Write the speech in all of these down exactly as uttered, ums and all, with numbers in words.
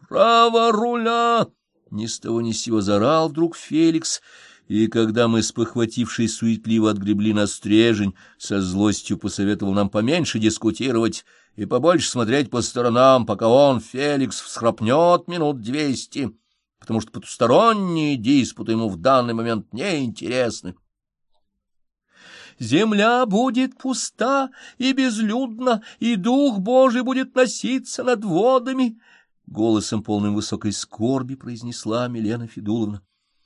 Право руля!» Ни с того ни с сего заорал вдруг Феликс, и когда мы, спохватившись, суетливо отгребли на стрежень, со злостью посоветовал нам поменьше дискутировать и побольше смотреть по сторонам, пока он, Феликс, всхрапнет минут двести, потому что потусторонние диспуты ему в данный момент неинтересны. «Земля будет пуста и безлюдна, и Дух Божий будет носиться над водами», — голосом полным высокой скорби произнесла Милена Федуловна.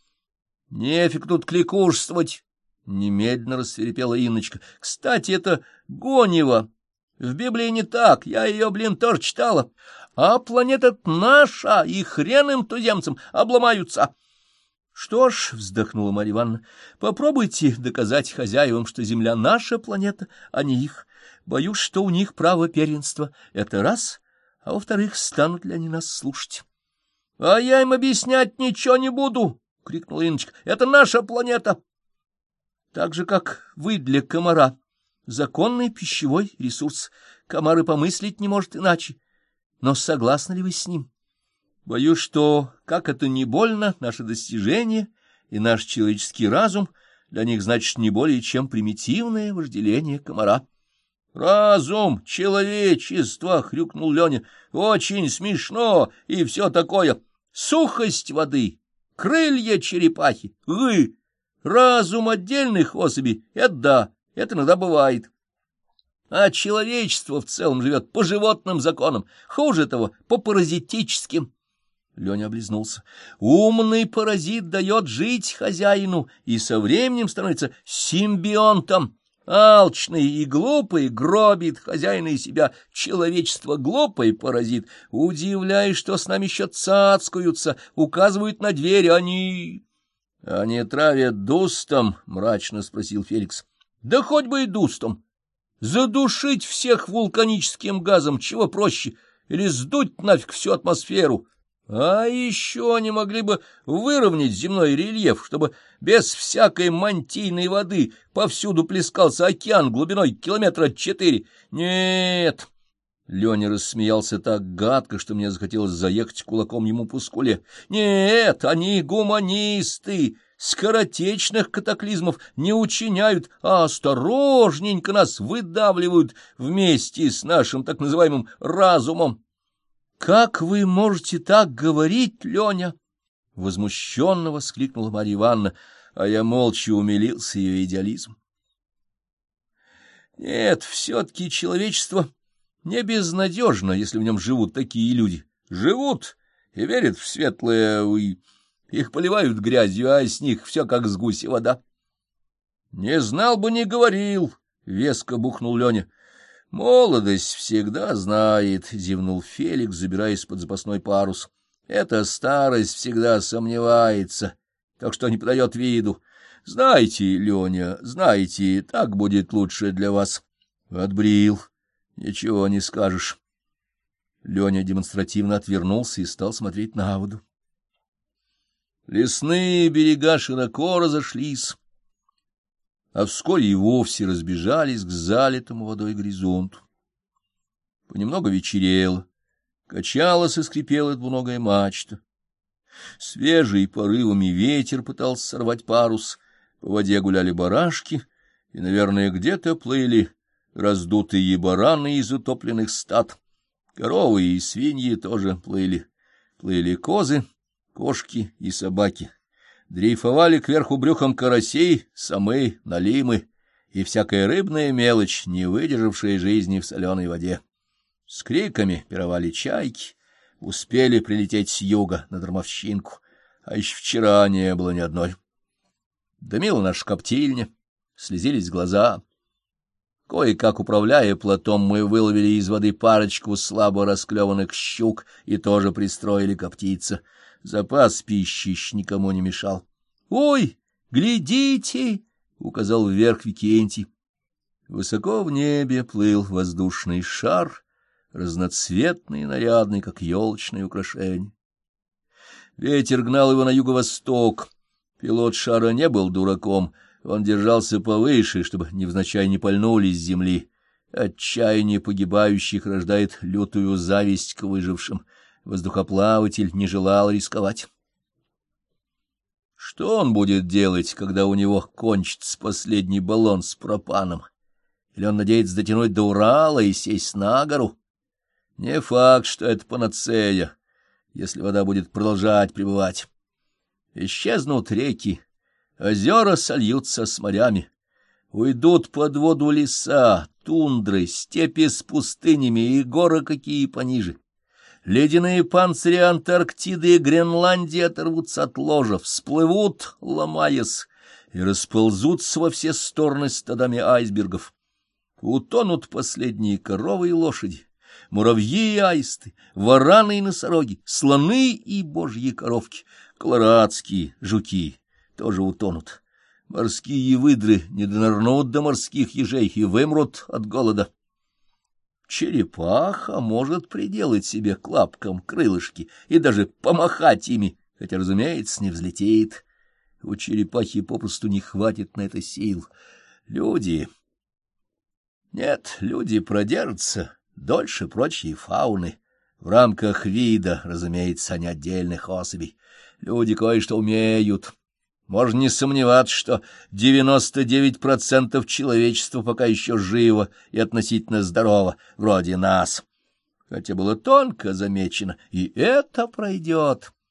«Нефиг тут кликушствовать», — немедленно рассвирепела Инночка. «Кстати, это Гонева. В Библии не так, я ее, блин, тоже читала. А планета наша, и хрен им туземцам обломаются». «Что ж», — вздохнула Марья Ивановна, — «попробуйте доказать хозяевам, что Земля наша планета, а не их. Боюсь, что у них право первенства. Это раз, а во-вторых, станут ли они нас слушать?» «А я им объяснять ничего не буду», — крикнула Инночка. «Это наша планета». «Так же, как вы для комара. Законный пищевой ресурс. Комар и помыслить не может иначе. Но согласны ли вы с ним? Боюсь, что, как это ни больно, наше достижение и наш человеческий разум для них значит не более чем примитивное вожделение комара». «Разум человечества!» — хрюкнул Леня. «Очень смешно и все такое. Сухость воды, крылья черепахи, гы. Разум отдельных особей — это да, это иногда бывает. А человечество в целом живет по животным законам, хуже того, по паразитическим». Леня облизнулся. «Умный паразит дает жить хозяину и со временем становится симбионтом. Алчный и глупый гробит хозяина и себя. Человечество глупый паразит. Удивляюсь, что с нами еще цацкаются, указывают на дверь, они... — Они травят дустом? — мрачно спросил Феликс. — Да хоть бы и дустом. Задушить всех вулканическим газом, чего проще, или сдуть нафиг всю атмосферу. А еще они могли бы выровнять земной рельеф, чтобы без всякой мантийной воды повсюду плескался океан глубиной километра четыре. Нет! Леня рассмеялся так гадко, что мне захотелось заехать кулаком ему по скуле. Нет, они гуманисты, скоротечных катаклизмов не учиняют, а осторожненько нас выдавливают вместе с нашим так называемым разумом. — Как вы можете так говорить, Леня? — возмущенно воскликнула Марья Ивановна, а я молча умилился ее идеализм. Нет, все-таки человечество не безнадежно, если в нем живут такие люди. Живут и верят в светлое, и их поливают грязью, а с них все как с гуся вода. — Не знал бы, не говорил, — веско бухнул Леня. — Молодость всегда знает, — зевнул Феликс, забираясь под запасной парус. — Эта старость всегда сомневается, так что не подает виду. Знаете, Леня, знаете, так будет лучше для вас. Отбрил, ничего не скажешь. Леня демонстративно отвернулся и стал смотреть на воду. Лесные берега широко разошлись, а вскоре и вовсе разбежались к залитому водой горизонту. Понемногу вечерело, качалась и скрипела двуногая мачта. Свежий порывами ветер пытался сорвать парус, по воде гуляли барашки, и, наверное, где-то плыли раздутые бараны из утопленных стад. Коровы и свиньи тоже плыли. Плыли козы, кошки и собаки. Дрейфовали кверху брюхом карасей, самы, налимы и всякая рыбная мелочь, не выдержавшая жизни в соленой воде. С криками пировали чайки, успели прилететь с юга на Дармовщинку, а еще вчера не было ни одной. Дымила наша коптильня, слезились глаза. Кое-как управляя плотом, мы выловили из воды парочку слабо расклеванных щук и тоже пристроили коптиться. Запас пищи еще никому не мешал. — Ой, глядите! — указал вверх Викентий. Высоко в небе плыл воздушный шар, разноцветный и нарядный, как елочное украшение. Ветер гнал его на юго-восток. Пилот шара не был дураком, он держался повыше, чтобы невзначай не пальнули с земли. Отчаяние погибающих рождает лютую зависть к выжившим. Воздухоплаватель не желал рисковать. Что он будет делать, когда у него кончится последний баллон с пропаном? Или он надеется дотянуть до Урала и сесть на гору? Не факт, что это панацея, если вода будет продолжать пребывать. Исчезнут реки, озера сольются с морями, уйдут под воду леса, тундры, степи с пустынями и горы какие пониже. Ледяные панцири Антарктиды и Гренландии оторвутся от ложа, всплывут, ломаясь, и расползутся во все стороны стадами айсбергов. Утонут последние коровы и лошади, муравьи и аисты, вараны и носороги, слоны и божьи коровки, колорадские жуки тоже утонут. Морские выдры не донырнут до морских ежей и вымрут от голода. Черепаха может приделать себе к лапкам крылышки и даже помахать ими, хотя, разумеется, не взлетит. У черепахи попросту не хватит на это сил. Люди... Нет, люди продержатся дольше прочей фауны. В рамках вида, разумеется, а не отдельных особей. Люди кое-что умеют. Можно не сомневаться, что девяносто девять процентов человечества пока еще живо и относительно здорово, вроде нас. Хотя было тонко замечено, и это пройдет.